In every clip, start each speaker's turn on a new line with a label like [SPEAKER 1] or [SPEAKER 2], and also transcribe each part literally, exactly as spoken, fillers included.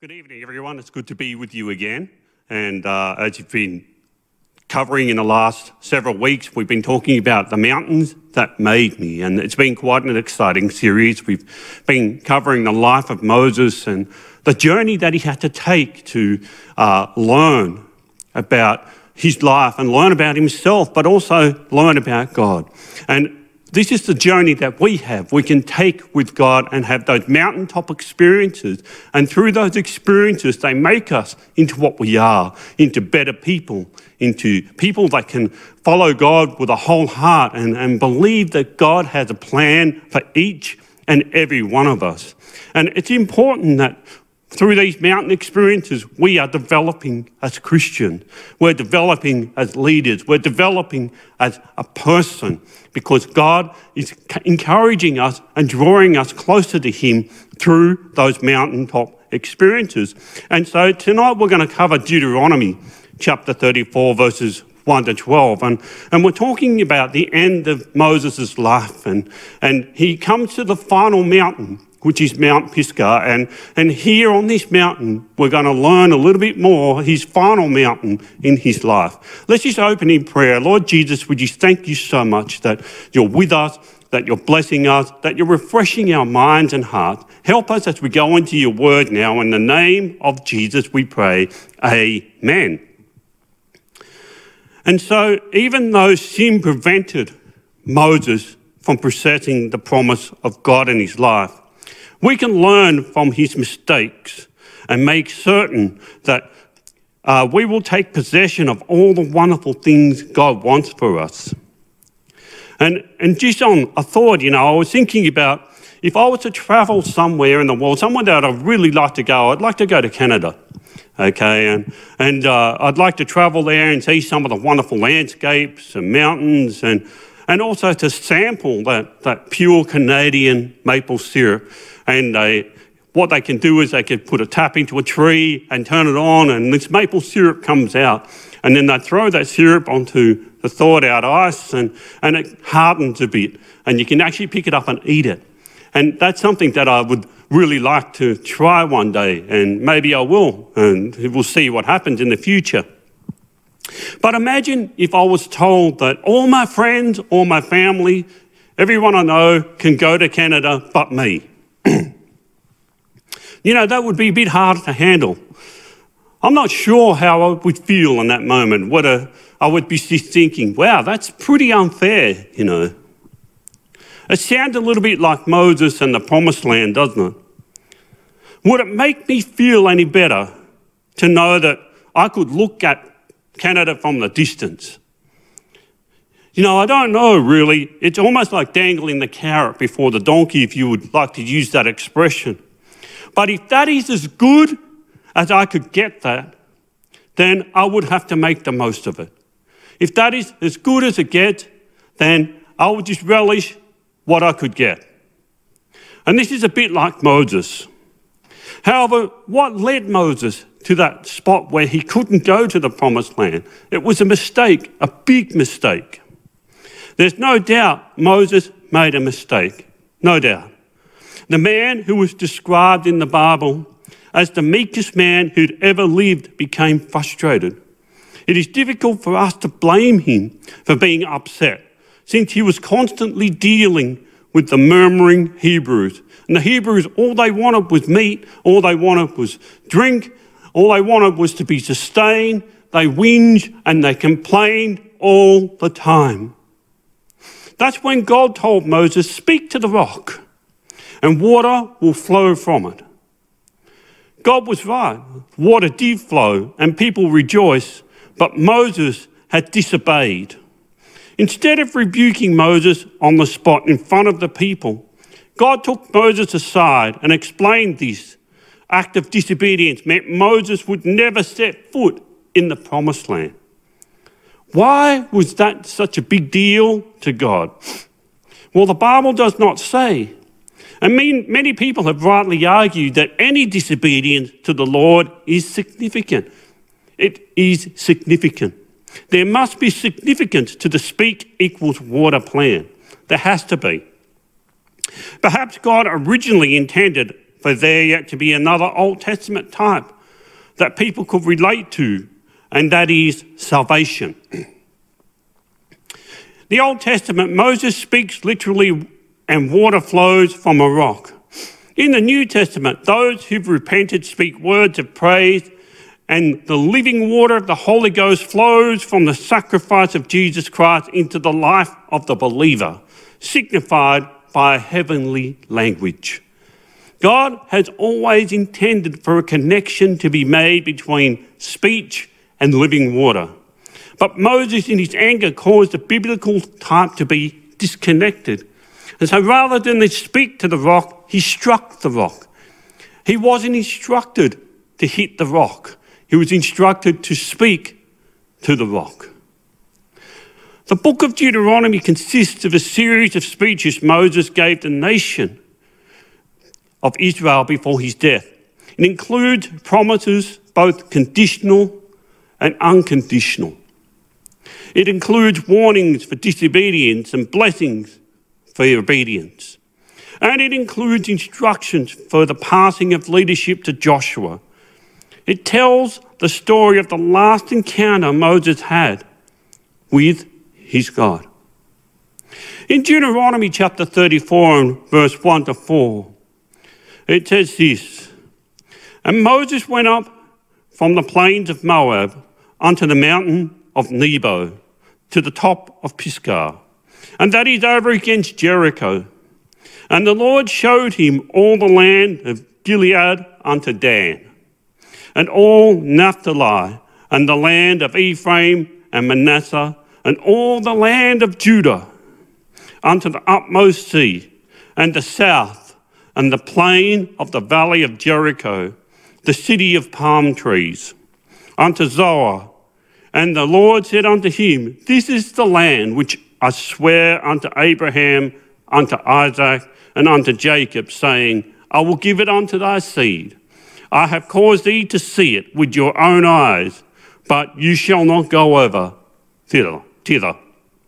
[SPEAKER 1] Good evening, everyone. It's good to be with you again. And uh, as you've been covering in the last several weeks, we've been talking about the mountains that made me. And it's been quite an exciting series. We've been covering the life of Moses and the journey that he had to take to uh, learn about his life and learn about himself, but also learn about God. And this is the journey that we have. We can take with God and have those mountaintop experiences. And through those experiences, they make us into what we are, into better people, into people that can follow God with a whole heart and, and believe that God has a plan for each and every one of us. And it's important that through these mountain experiences, we are developing as Christians. We're developing as leaders. We're developing as a person because God is encouraging us and drawing us closer to Him through those mountaintop experiences. And so tonight we're going to cover Deuteronomy chapter thirty-four, verses one to twelve. And, and we're talking about the end of Moses' life. And, and he comes to the final mountain, which is Mount Pisgah. And, and here on this mountain, we're going to learn a little bit more, his final mountain in his life. Let's just open in prayer. Lord Jesus, we just thank you so much that you're with us, that you're blessing us, that you're refreshing our minds and hearts. Help us as we go into your word now. In the name of Jesus, we pray. Amen. And so even though sin prevented Moses from possessing the promise of God in his life, we can learn from his mistakes and make certain that uh, we will take possession of all the wonderful things God wants for us. And, and just on a thought, you know, I was thinking about if I was to travel somewhere in the world, somewhere that I'd really like to go, I'd like to go to Canada. Okay, and, and uh, I'd like to travel there and see some of the wonderful landscapes and mountains and, and also to sample that, that pure Canadian maple syrup. And they, what they can do is they can put a tap into a tree and turn it on and this maple syrup comes out. And then they throw that syrup onto the thawed out ice and, and it hardens a bit. And you can actually pick it up and eat it. And that's something that I would really like to try one day, and maybe I will, and we'll see what happens in the future. But imagine if I was told that all my friends, all my family, everyone I know can go to Canada but me. You know, that would be a bit hard to handle. I'm not sure how I would feel in that moment, whether I would be thinking, wow, that's pretty unfair, you know. It sounds a little bit like Moses and the Promised Land, doesn't it? Would it make me feel any better to know that I could look at Canada from the distance? You know, I don't know really. It's almost like dangling the carrot before the donkey, if you would like to use that expression. But if that is as good as I could get that, then I would have to make the most of it. If that is as good as it gets, then I would just relish what I could get. And this is a bit like Moses. However, what led Moses to that spot where he couldn't go to the Promised Land? It was a mistake, a big mistake. There's no doubt Moses made a mistake, no doubt. The man who was described in the Bible as the meekest man who'd ever lived became frustrated. It is difficult for us to blame him for being upset, since he was constantly dealing with the murmuring Hebrews. And the Hebrews, all they wanted was meat, all they wanted was drink, all they wanted was to be sustained. They whinge and they complained all the time. That's when God told Moses, speak to the rock and water will flow from it. God was right. Water did flow and people rejoiced, but Moses had disobeyed. Instead of rebuking Moses on the spot in front of the people, God took Moses aside and explained this act of disobedience meant Moses would never set foot in the Promised Land. Why was that such a big deal to God? Well, the Bible does not say. And many people have rightly argued that any disobedience to the Lord is significant. It is significant. There must be significance to the speak equals water plan. There has to be. Perhaps God originally intended for there yet to be another Old Testament type that people could relate to, and that is salvation. The Old Testament, Moses speaks literally and water flows from a rock. In the New Testament, those who've repented speak words of praise, and the living water of the Holy Ghost flows from the sacrifice of Jesus Christ into the life of the believer, signified by a heavenly language. God has always intended for a connection to be made between speech and living water. But Moses, in his anger, caused the biblical type to be disconnected. And so rather than speak to the rock, he struck the rock. He wasn't instructed to hit the rock. He was instructed to speak to the rock. The book of Deuteronomy consists of a series of speeches Moses gave the nation of Israel before his death. It includes promises, both conditional and unconditional. It includes warnings for disobedience and blessings for obedience. And it includes instructions for the passing of leadership to Joshua. It tells the story of the last encounter Moses had with his God. In Deuteronomy chapter thirty-four and verse one to four, it says this, "And Moses went up from the plains of Moab unto the mountain of Nebo, to the top of Pisgah, and that is over against Jericho. And the Lord showed him all the land of Gilead unto Dan, and all Naphtali, and the land of Ephraim and Manasseh, and all the land of Judah, unto the utmost sea, and the south, and the plain of the valley of Jericho, the city of palm trees, unto Zoar. And the Lord said unto him, This is the land which I swear unto Abraham, unto Isaac, and unto Jacob, saying, I will give it unto thy seed. I have caused thee to see it with your own eyes, but you shall not go over thither. thither.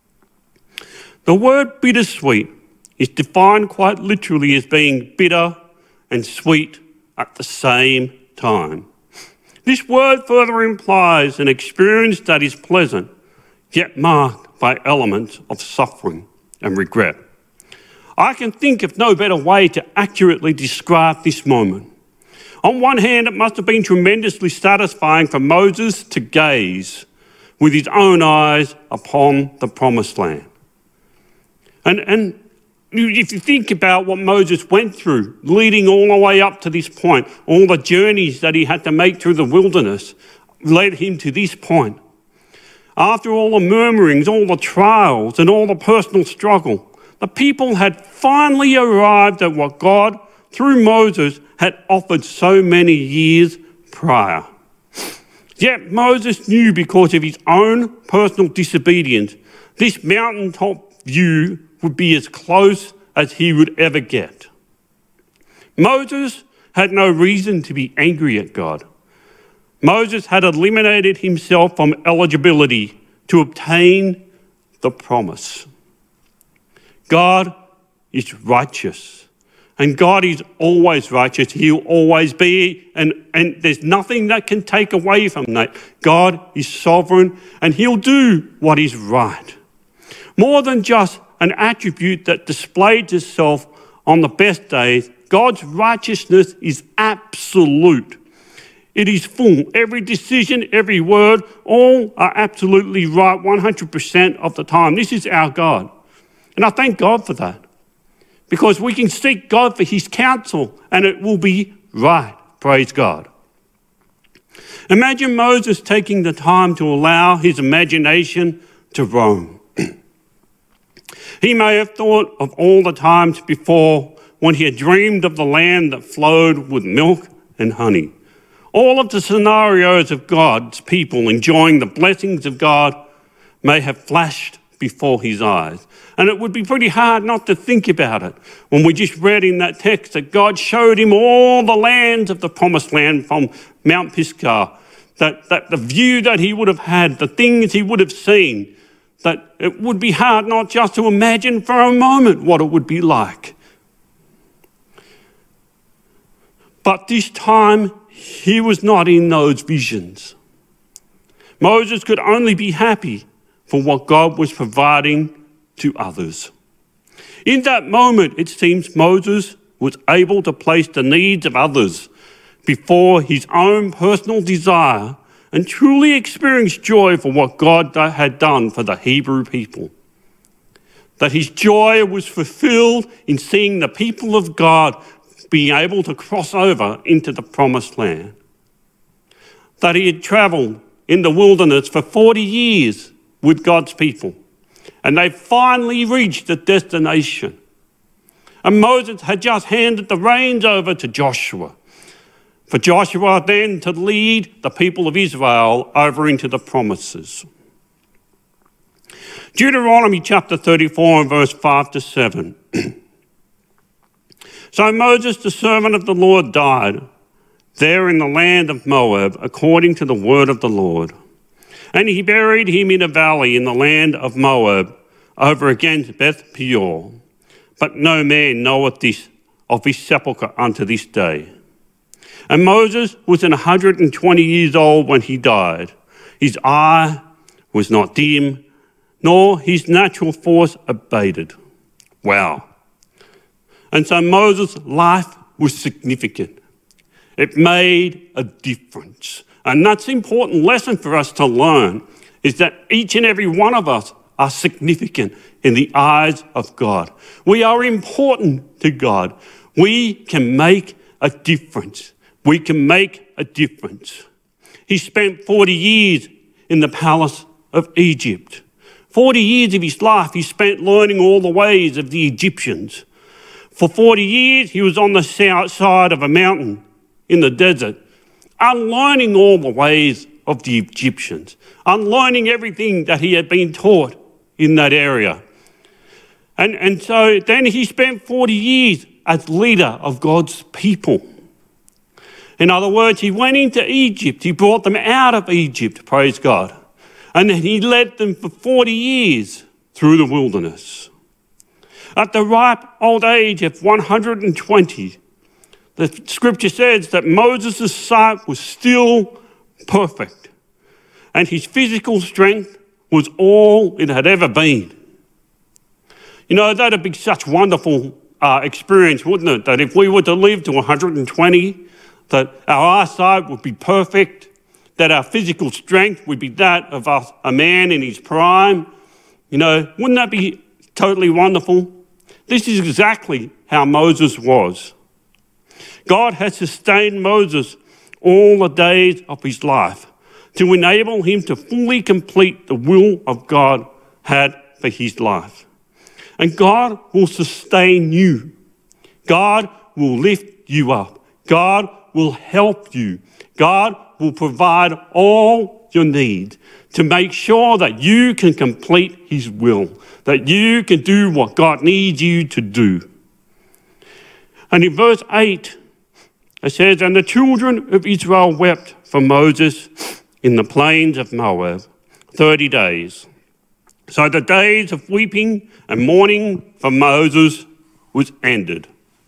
[SPEAKER 1] The word bittersweet is defined quite literally as being bitter and sweet at the same time. This word further implies an experience that is pleasant, yet marked by elements of suffering and regret. I can think of no better way to accurately describe this moment. On one hand, it must have been tremendously satisfying for Moses to gaze with his own eyes upon the promised land. And, and if you think about what Moses went through, leading all the way up to this point, all the journeys that he had to make through the wilderness led him to this point. After all the murmurings, all the trials, and all the personal struggle, the people had finally arrived at what God, through Moses, had offered so many years prior. Yet Moses knew, because of his own personal disobedience, this mountaintop view would be as close as he would ever get. Moses had no reason to be angry at God. Moses had eliminated himself from eligibility to obtain the promise. God is righteous, and God is always righteous. He'll always be, and, and there's nothing that can take away from that. God is sovereign, and he'll do what is right. More than just an attribute that displays itself on the best days, God's righteousness is absolute. It is full. Every decision, every word, all are absolutely right one hundred percent of the time. This is our God. And I thank God for that, because we can seek God for his counsel and it will be right. Praise God. Imagine Moses taking the time to allow his imagination to roam. He may have thought of all the times before when he had dreamed of the land that flowed with milk and honey. All of the scenarios of God's people enjoying the blessings of God may have flashed before his eyes. And it would be pretty hard not to think about it when we just read in that text that God showed him all the lands of the promised land from Mount Pisgah, that, that the view that he would have had, the things he would have seen, that it would be hard not just to imagine for a moment what it would be like. But this time, he was not in those visions. Moses could only be happy for what God was providing to others. In that moment, it seems Moses was able to place the needs of others before his own personal desire and truly experience joy for what God had done for the Hebrew people. That his joy was fulfilled in seeing the people of God being able to cross over into the promised land. That he had travelled in the wilderness for forty years with God's people, and they finally reached the destination. And Moses had just handed the reins over to Joshua, for Joshua then to lead the people of Israel over into the promises. Deuteronomy chapter thirty-four and verse five to seven. So Moses, the servant of the Lord, died there in the land of Moab, according to the word of the Lord. And he buried him in a valley in the land of Moab, over against Beth Peor. But no man knoweth this of his sepulchre unto this day. And Moses was one hundred and twenty years old when he died. His eye was not dim, nor his natural force abated. Wow. And so Moses' life was significant. It made a difference. And that's an important lesson for us to learn, is that each and every one of us are significant in the eyes of God. We are important to God. We can make a difference. We can make a difference. He spent forty years in the palace of Egypt. forty years of his life he spent learning all the ways of the Egyptians. For forty years he was on the south side of a mountain in the desert, unlearning all the ways of the Egyptians, unlearning everything that he had been taught in that area. And, and so then he spent forty years as leader of God's people. In other words, he went into Egypt. He brought them out of Egypt, praise God. And then he led them for forty years through the wilderness. At the ripe old age of one hundred and twenty, the scripture says that Moses' sight was still perfect, and his physical strength was all it had ever been. You know, that'd be such a wonderful uh, experience, wouldn't it? That if we were to live to one hundred and twenty, that our eyesight would be perfect, that our physical strength would be that of a, a man in his prime. You know, wouldn't that be totally wonderful? This is exactly how Moses was. God had sustained Moses all the days of his life to enable him to fully complete the will of God had for his life. And God will sustain you. God will lift you up. God will help you. God will provide all your needs to make sure that you can complete his will, that you can do what God needs you to do. And in verse eight, it says, and the children of Israel wept for Moses in the plains of Moab thirty days. So the days of weeping and mourning for Moses was ended.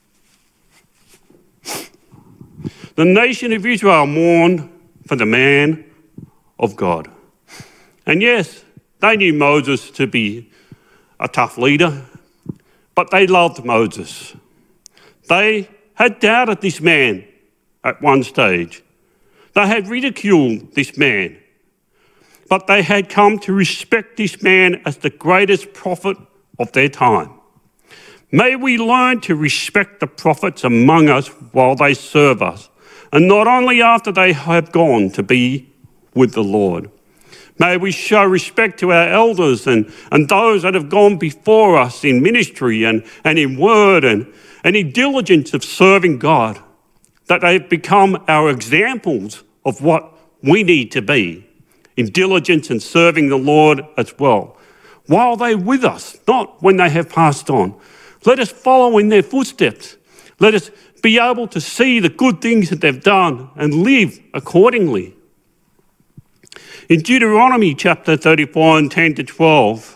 [SPEAKER 1] The nation of Israel mourned for the man of God. And yes, they knew Moses to be a tough leader, but they loved Moses. They had doubted this man at one stage. They had ridiculed this man, but they had come to respect this man as the greatest prophet of their time. May we learn to respect the prophets among us while they serve us, and not only after they have gone to be with the Lord. May we show respect to our elders and, and those that have gone before us in ministry and, and in word and, and in diligence of serving God, that they've become our examples of what we need to be in diligence and serving the Lord as well, while they're with us, not when they have passed on. Let us follow in their footsteps. Let us be able to see the good things that they've done and live accordingly. In Deuteronomy chapter thirty-four and ten to twelve,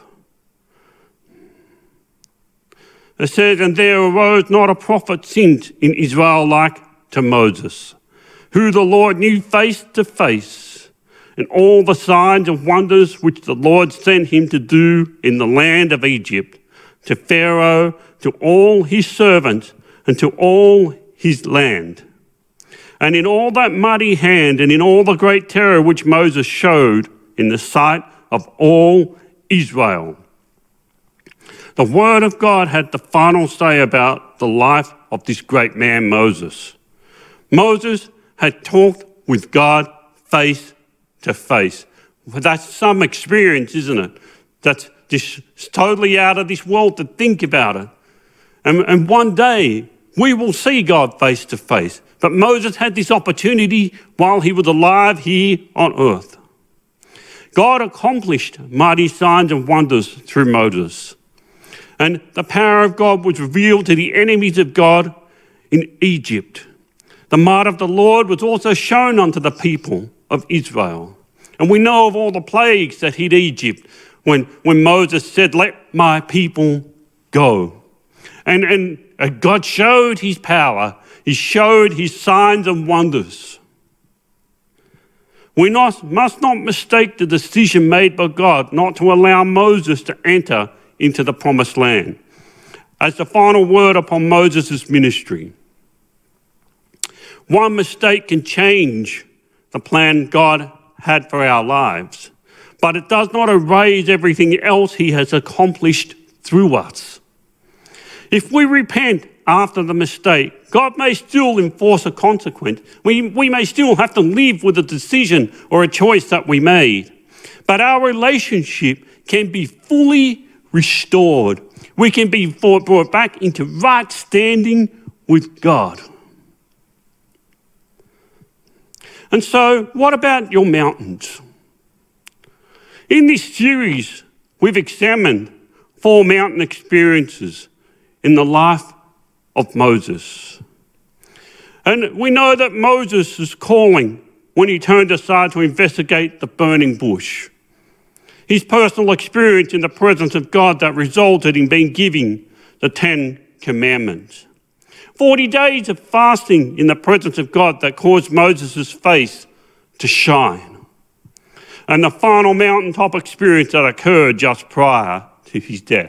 [SPEAKER 1] it says, and there arose not a prophet since in Israel like to Moses, who the Lord knew face to face, and all the signs and wonders which the Lord sent him to do in the land of Egypt, to Pharaoh, to all his servants, and to all his land. And in all that mighty hand, and in all the great terror which Moses showed in the sight of all Israel. The word of God had the final say about the life of this great man, Moses. Moses had talked with God face to face. Well, that's some experience, isn't it? That's just totally out of this world to think about it. And, and one day we will see God face to face. But Moses had this opportunity while he was alive here on earth. God accomplished mighty signs and wonders through Moses. And the power of God was revealed to the enemies of God in Egypt. The might of the Lord was also shown unto the people of Israel. And we know of all the plagues that hit Egypt when, when Moses said, "Let my people go." And, and God showed his power. He showed his signs and wonders. We not, must not mistake the decision made by God not to allow Moses to enter into the promised land as the final word upon Moses' ministry. One mistake can change the plan God had for our lives, but it does not erase everything else he has accomplished through us. If we repent after the mistake, God may still enforce a consequence. We, we may still have to live with a decision or a choice that we made, but our relationship can be fully restored. We can be brought back into right standing with God. And so, what about your mountains? In this series, we've examined four mountain experiences in the life of Moses. And we know that Moses' calling when he turned aside to investigate the burning bush. His personal experience in the presence of God that resulted in being given the Ten Commandments. Forty days of fasting in the presence of God that caused Moses' face to shine. And the final mountaintop experience that occurred just prior to his death.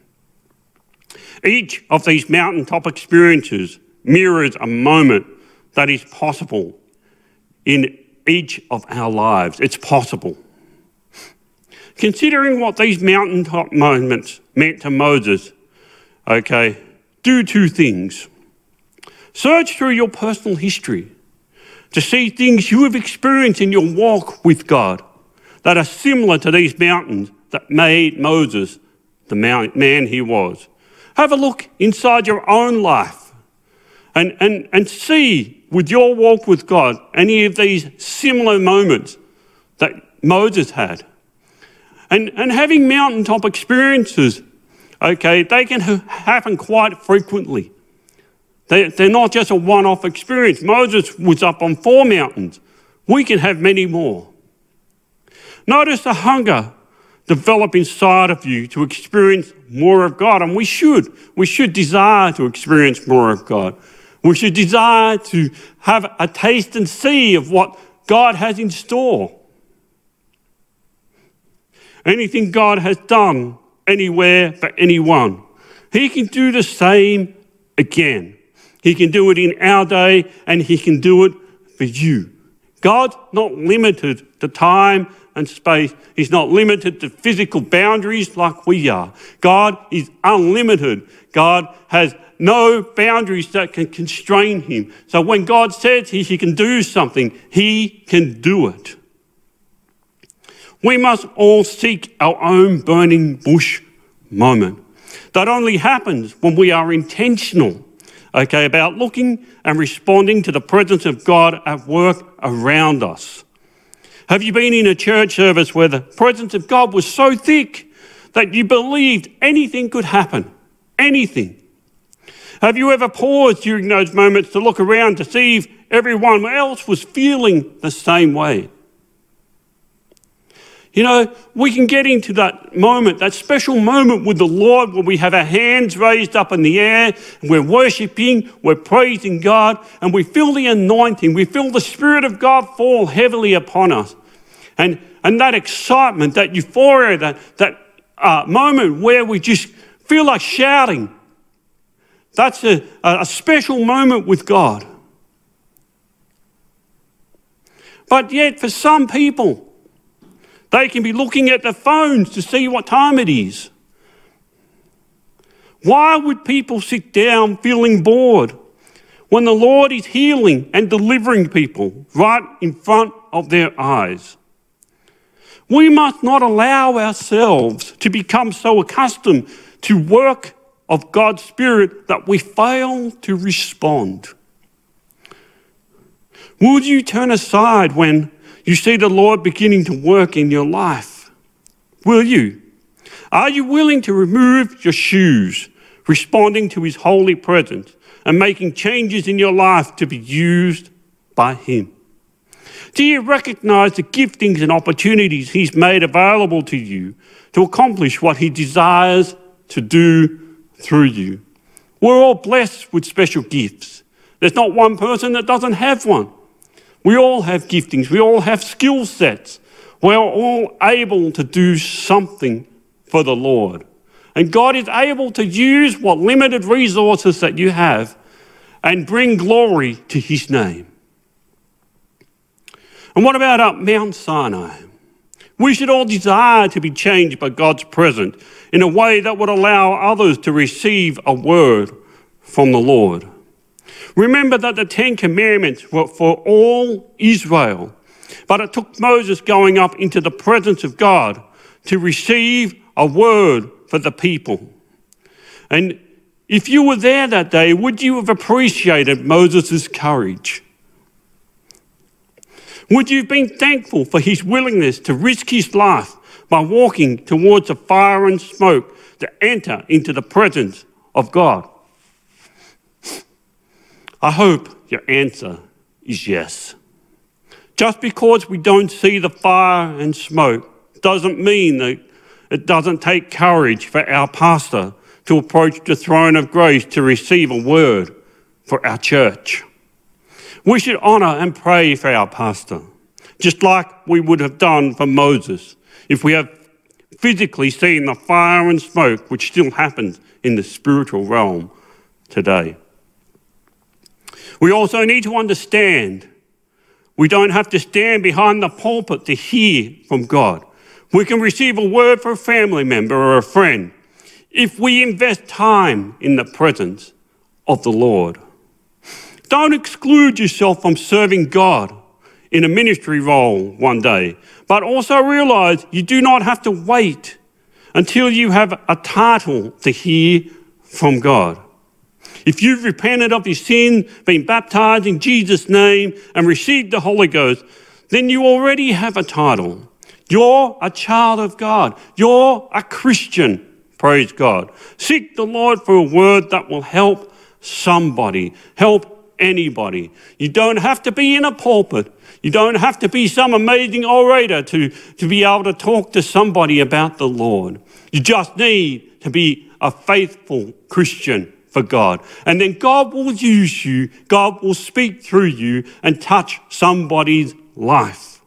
[SPEAKER 1] Each of these mountaintop experiences mirrors a moment that is possible in each of our lives. It's possible. Considering what these mountaintop moments meant to Moses, okay, do two things. Search through your personal history to see things you have experienced in your walk with God that are similar to these mountains that made Moses the man he was. Have a look inside your own life and, and, and see with your walk with God any of these similar moments that Moses had. And, and having mountaintop experiences, okay, they can ha- happen quite frequently. They, they're not just a one-off experience. Moses was up on four mountains. We can have many more. Notice the hunger develop inside of you to experience more of God, and we should. We should desire to experience more of God. We should desire to have a taste and see of what God has in store. Anything God has done anywhere for anyone, he can do the same again. He can do it in our day, and he can do it for you. God's not limited to time and space. He's not limited to physical boundaries like we are. God is unlimited. God has no boundaries that can constrain him. So when God says he, he can do something, he can do it. We must all seek our own burning bush moment. That only happens when we are intentional, okay, about looking and responding to the presence of God at work around us. Have you been in a church service where the presence of God was so thick that you believed anything could happen? Anything. Have you ever paused during those moments to look around to see if everyone else was feeling the same way? You know, we can get into that moment, that special moment with the Lord where we have our hands raised up in the air and we're worshiping, we're praising God, and we feel the anointing, we feel the Spirit of God fall heavily upon us. And, and that excitement, that euphoria, that, that uh, moment where we just feel like shouting, that's a, a special moment with God. But yet for some people, they can be looking at their phones to see what time it is. Why would people sit down feeling bored when the Lord is healing and delivering people right in front of their eyes? We must not allow ourselves to become so accustomed to work of God's Spirit that we fail to respond. Would you turn aside when you see the Lord beginning to work in your life? Will you? Are you willing to remove your shoes, responding to his holy presence and making changes in your life to be used by him? Do you recognize the giftings and opportunities he's made available to you to accomplish what he desires to do through you? We're all blessed with special gifts. There's not one person that doesn't have one. We all have giftings. We all have skill sets. We're all able to do something for the Lord. And God is able to use what limited resources that you have and bring glory to his name. And what about up Mount Sinai? We should all desire to be changed by God's presence in a way that would allow others to receive a word from the Lord. Remember that the Ten Commandments were for all Israel, but it took Moses going up into the presence of God to receive a word for the people. And if you were there that day, would you have appreciated Moses' courage? Would you have been thankful for his willingness to risk his life by walking towards the fire and smoke to enter into the presence of God? I hope your answer is yes. Just because we don't see the fire and smoke doesn't mean that it doesn't take courage for our pastor to approach the throne of grace to receive a word for our church. We should honour and pray for our pastor, just like we would have done for Moses if we have physically seen the fire and smoke which still happens in the spiritual realm today. We also need to understand we don't have to stand behind the pulpit to hear from God. We can receive a word for a family member or a friend if we invest time in the presence of the Lord. Don't exclude yourself from serving God in a ministry role one day, but also realize you do not have to wait until you have a title to hear from God. If you've repented of your sin, been baptized in Jesus' name and received the Holy Ghost, then you already have a title. You're a child of God. You're a Christian, praise God. Seek the Lord for a word that will help somebody, help anybody. You don't have to be in a pulpit. You don't have to be some amazing orator to, to be able to talk to somebody about the Lord. You just need to be a faithful Christian for God. And then God will use you, God will speak through you and touch somebody's life.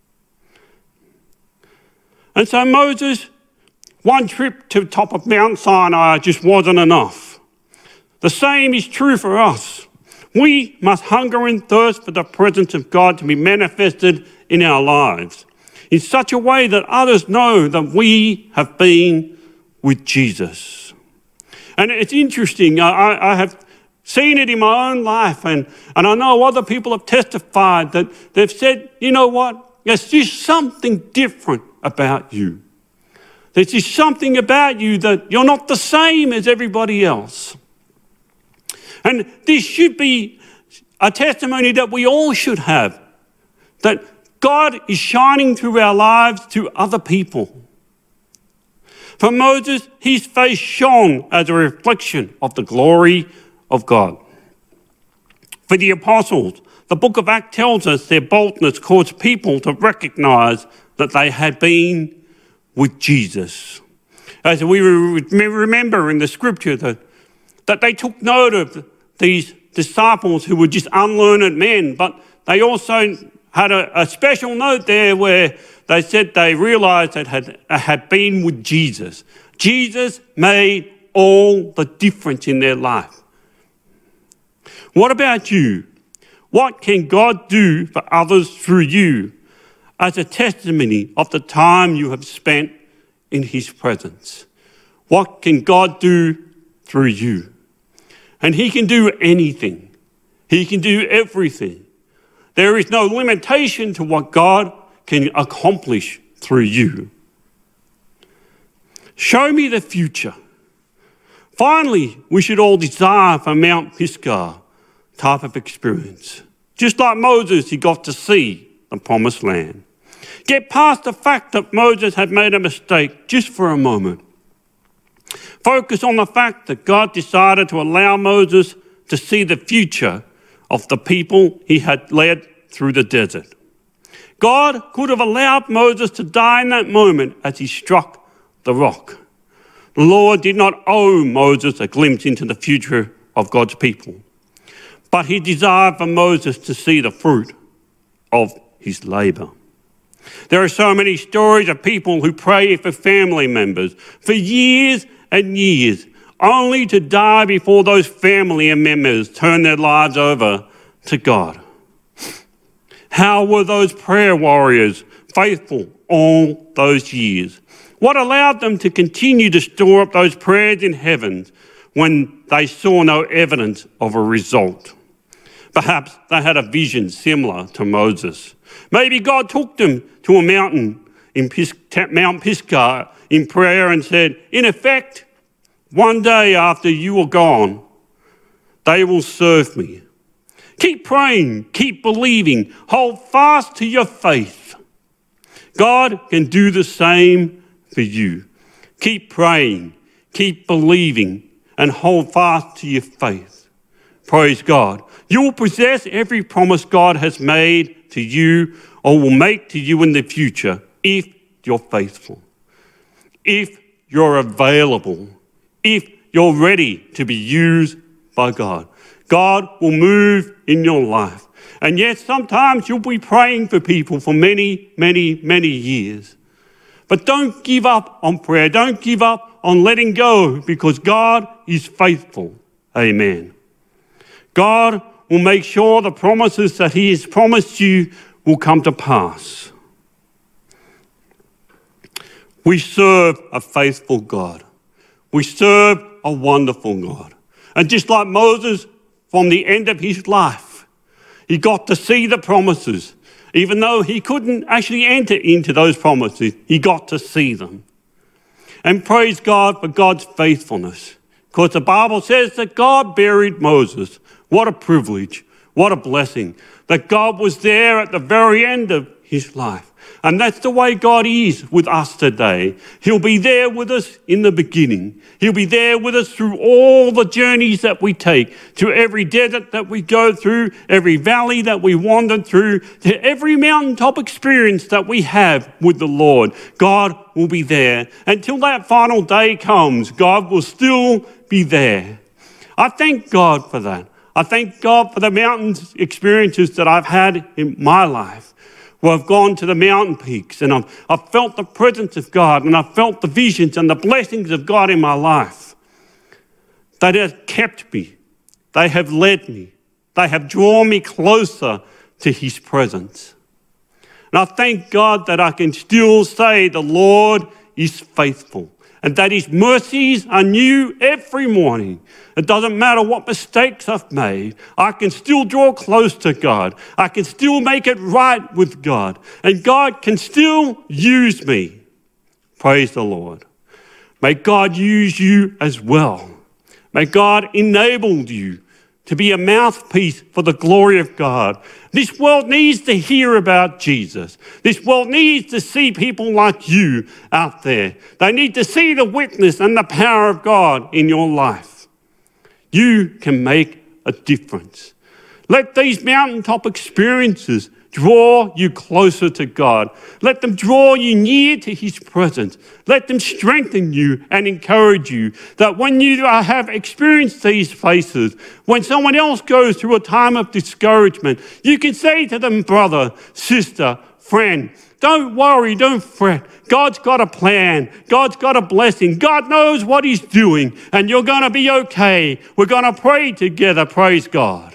[SPEAKER 1] And so Moses, one trip to the top of Mount Sinai just wasn't enough. The same is true for us. We must hunger and thirst for the presence of God to be manifested in our lives in such a way that others know that we have been with Jesus. And it's interesting, I, I have seen it in my own life, and, and I know other people have testified that they've said, you know what, there's just something different about you. There's just something about you that you're not the same as everybody else. And this should be a testimony that we all should have, that God is shining through our lives to other people. For Moses, his face shone as a reflection of the glory of God. For the apostles, the book of Acts tells us their boldness caused people to recognize that they had been with Jesus. As we remember in the scripture that, that they took note of these disciples who were just unlearned men, but they also had a, a special note there where they said they realised that had, had been with Jesus. Jesus made all the difference in their life. What about you? What can God do for others through you as a testimony of the time you have spent in his presence? What can God do through you? And he can do anything. He can do everything. There is no limitation to what God can accomplish through you. Show me the future. Finally, we should all desire for Mount Pisgah type of experience. Just like Moses, he got to see the promised land. Get past the fact that Moses had made a mistake just for a moment. Focus on the fact that God decided to allow Moses to see the future of the people he had led through the desert. God could have allowed Moses to die in that moment as he struck the rock. The Lord did not owe Moses a glimpse into the future of God's people, but he desired for Moses to see the fruit of his labour. There are so many stories of people who pray for family members for years and years, only to die before those family members turn their lives over to God. How were those prayer warriors faithful all those years? What allowed them to continue to store up those prayers in heaven when they saw no evidence of a result? Perhaps they had a vision similar to Moses. Maybe God took them to a mountain in Pis- Mount Pisgah in prayer and said, in effect, one day after you are gone, they will serve me. Keep praying, keep believing, hold fast to your faith. God can do the same for you. Keep praying, keep believing, and hold fast to your faith. Praise God. You will possess every promise God has made to you or will make to you in the future if you're faithful, if you're available, if you're ready to be used by God. God will move in your life. And yes, sometimes you'll be praying for people for many, many, many years. But don't give up on prayer. Don't give up on letting go, because God is faithful. Amen. God will make sure the promises that he has promised you will come to pass. We serve a faithful God. We serve a wonderful God. And just like Moses, from the end of his life, he got to see the promises. Even though he couldn't actually enter into those promises, he got to see them. And praise God for God's faithfulness, because the Bible says that God buried Moses. What a privilege, what a blessing, that God was there at the very end of his life. And that's the way God is with us today. He'll be there with us in the beginning. He'll be there with us through all the journeys that we take, to every desert that we go through, every valley that we wander through, to every mountaintop experience that we have with the Lord. God will be there. Until that final day comes, God will still be there. I thank God for that. I thank God for the mountains experiences that I've had in my life. Well, I've gone to the mountain peaks and I've, I've felt the presence of God, and I've felt the visions and the blessings of God in my life. They have kept me. They have led me. They have drawn me closer to his presence. And I thank God that I can still say the Lord is faithful and that his mercies are new every morning. It doesn't matter what mistakes I've made. I can still draw close to God. I can still make it right with God. And God can still use me. Praise the Lord. May God use you as well. May God enable you to be a mouthpiece for the glory of God. This world needs to hear about Jesus. This world needs to see people like you out there. They need to see the witness and the power of God in your life. You can make a difference. Let these mountaintop experiences draw you closer to God. Let them draw you near to his presence. Let them strengthen you and encourage you that when you have experienced these places, when someone else goes through a time of discouragement, you can say to them, brother, sister, friend, don't worry, don't fret. God's got a plan. God's got a blessing. God knows what he's doing, and you're going to be okay. We're going to pray together. Praise God.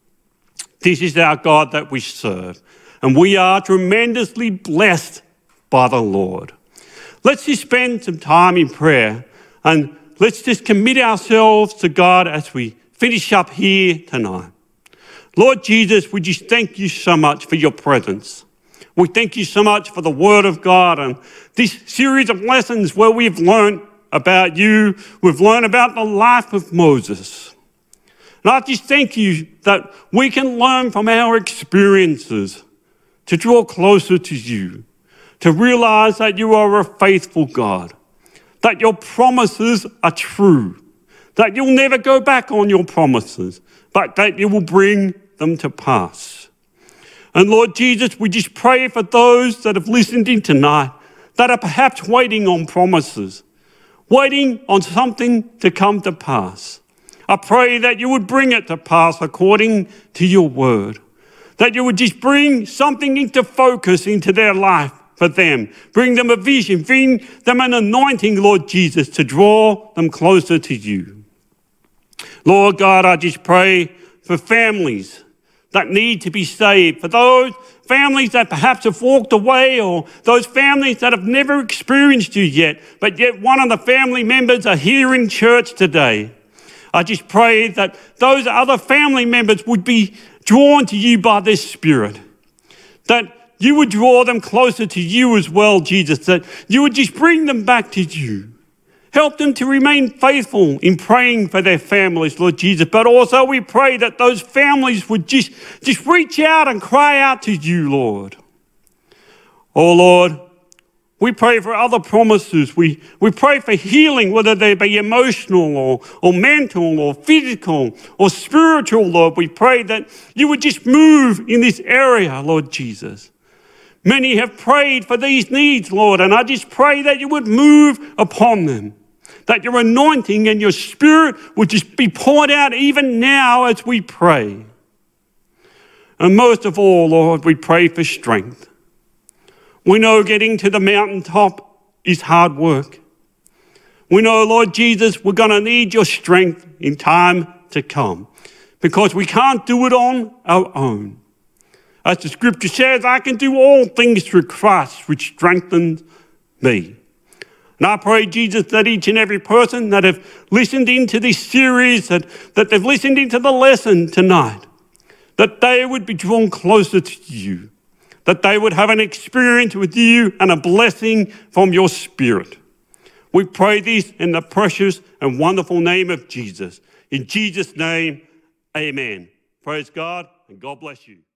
[SPEAKER 1] This is our God that we serve, and we are tremendously blessed by the Lord. Let's just spend some time in prayer, and let's just commit ourselves to God as we finish up here tonight. Lord Jesus, we just thank you so much for your presence. We thank you so much for the Word of God and this series of lessons where we've learned about you. We've learned about the life of Moses. And I just thank you that we can learn from our experiences to draw closer to you, to realize that you are a faithful God, that your promises are true, that you'll never go back on your promises, but that you will bring them to pass. And Lord Jesus, we just pray for those that have listened in tonight that are perhaps waiting on promises, waiting on something to come to pass. I pray that you would bring it to pass according to your word, that you would just bring something into focus into their life for them, bring them a vision, bring them an anointing, Lord Jesus, to draw them closer to you. Lord God, I just pray for families that need to be saved, for those families that perhaps have walked away, or those families that have never experienced you yet, but yet one of the family members are here in church today. I just pray that those other family members would be drawn to you by their Spirit, that you would draw them closer to you as well, Jesus, that you would just bring them back to you. Help them to remain faithful in praying for their families, Lord Jesus. But also we pray that those families would just, just reach out and cry out to you, Lord. Oh, Lord, we pray for other promises. We, we pray for healing, whether they be emotional or, or mental or physical or spiritual, Lord. We pray that you would just move in this area, Lord Jesus. Many have prayed for these needs, Lord, and I just pray that you would move upon them, that your anointing and your Spirit would just be poured out even now as we pray. And most of all, Lord, we pray for strength. We know getting to the mountaintop is hard work. We know, Lord Jesus, we're going to need your strength in time to come because we can't do it on our own. As the scripture says, I can do all things through Christ, which strengthens me. And I pray, Jesus, that each and every person that have listened into this series, that, that they've listened into the lesson tonight, that they would be drawn closer to you, that they would have an experience with you and a blessing from your Spirit. We pray this in the precious and wonderful name of Jesus. In Jesus' name, amen. Praise God and God bless you.